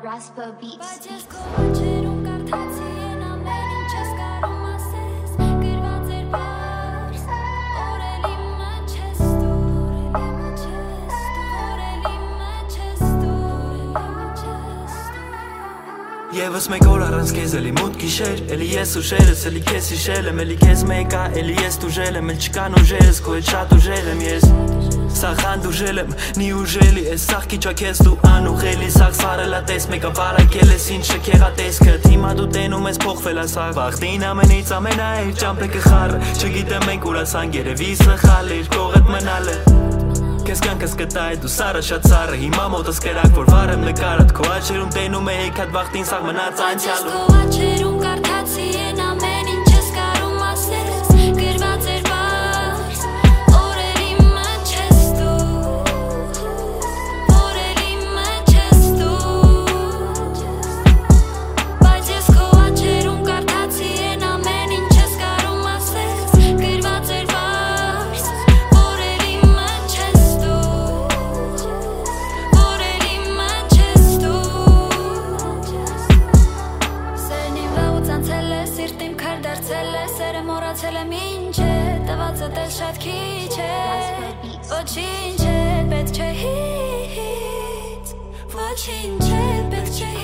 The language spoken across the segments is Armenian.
Raspa Beats. Եվս մեկ օր առանց քեզ էլի մութ գիշեր Էլի ես ուժերս, էլի քեզ հիշել եմ Էլի քեզ մեկա, էլի ես տուժել եմ Էլ չկան ուժերս, քո հետ շատ ուժել եմ ես Սաղ ուժել եմ, նի ուժելի ես Սաղ քիչ ա քեզ դու անուղելի Սաղ սարելա տես, մեկա վարակել ես Ինչ շքեղա տեսքդ, հիմա դու տենում ես փոխվել ա սաղ Վախտին ամենից ամենահեր ճամպեքը խառը Չգիտեմ մենք ուր ասանք երևի սխալ էր Կողդ մնալ է Քեզ կյանքս կտա է դու սարը շատ սարը Հիմա մոտս կերակ որ վարեմ նկարդ Քո աչերում տենում է հեքատ վախտին սաղ մնաց անցյալում Քո աչերում կարդացի են ամեն ինչ ես կարում ասես Գրված էր բաց Օրերի մեջ ես դու Օրերի մեջ ես դու Բայց ես քո աչերում կարդացի են ամեն ինչ ես կարում ասես Գրված էր բաց Օրերի մեջ ես Սերը մորացել եմ ինչ է, տվածը դել շատ քիչ է Ոչինչ է, պետք չէ հից Ոչինչ է, պետք չէ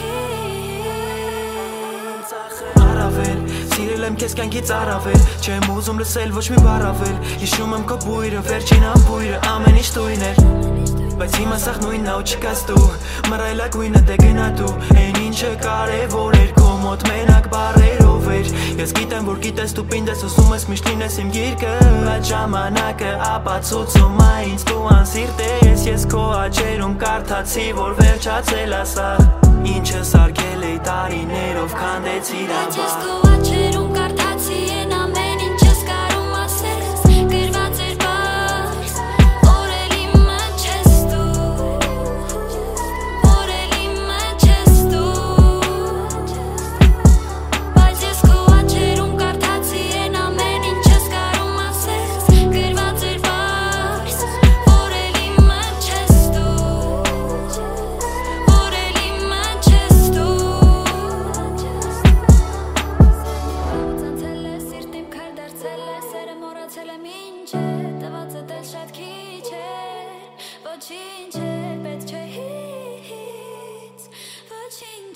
հից Առավել, սիրել եմ քեզ կյանքից առավել Չեմ ուզում լսել ոչ մի բառ ավել Հիշում եմ քո բույրը, վերջին ամպույրը Ամեն ինչ տույն էր Բայց հիմա սաղ նույնն ա ու չկաս դու Մռայլագույնը դե գնա դու Էն ինչը կարևոր էր Քո մոտ մենակ բառերով էր Ես գիտեմ որ գիտես դու պինդ ես Ուզում ես միշտ լինես իմ գիրկը Այդ ժամանակը ապացուցում ա ինձ դու անսիրտ ես Ես քո աչերում կարդացի որ վերջացել ա սաղ Ինչը սարքել էի տարիներով քանդեցիր Բայց ես քո աչերում կարդացի են ամեն ինչ ես կարում ասես Գրված էր բաց Օրերի մեջ ես դու Օրերի մեջ ես դու Բայց ես քո աչերում կարդացի են ամեն ինչ ես կարում ասես Գրված էր բաց Օրերի մեջ ես դու Օրերի մեջ ես դու Սիրտիմ քար դարձել է, սերը մորացել եմ ինչ է Տվածը դել շատ քիչ է Ոչինչ է, պետք չէ հից Ոչինչ